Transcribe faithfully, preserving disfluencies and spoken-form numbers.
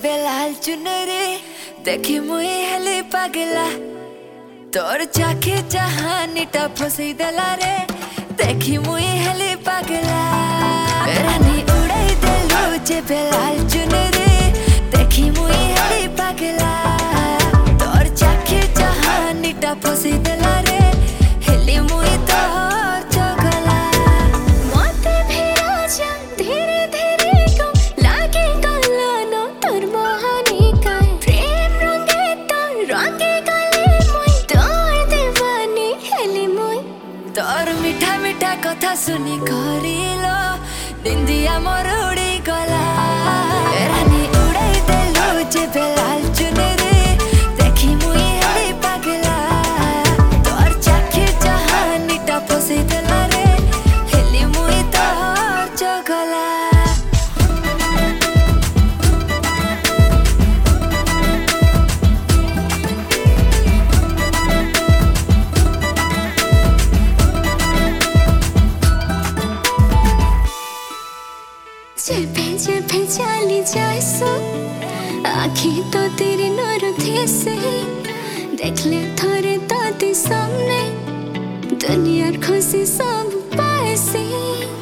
जेबे लाल चुनरी देखी मुई हेली पागला तोर चाखे चाहानी टा फसई देला रे देखी मुई हेली पागला रानी उड़ाई देलू जेबे लाल चुनरी देखी मुई हेली पागला तोर चाखे चाहानी टा फसई देला रे हेली मुई तोर चगला मोते भी आजा धीरे धीरे को लागे गलानो तोर मोहनी का प्रेम रंगे तोर रंगे गले मुई तोर दीवानी हेली मुई तोर मीठा मीठा कथा सुनी करिलो निंदिया मोर उड़ी गला रानी उड़ाई देलू जेबे लाल चुनरी देखी मुई हेली पागला तोर चाखे चाहानी टा फसई देला रे हेली मुई तोर चगला जेबे जेबे चली जासो आँखी तो तेरे नर थे से देख ले थोड़े दादी सामने दुनियार खुशी सब पाए से।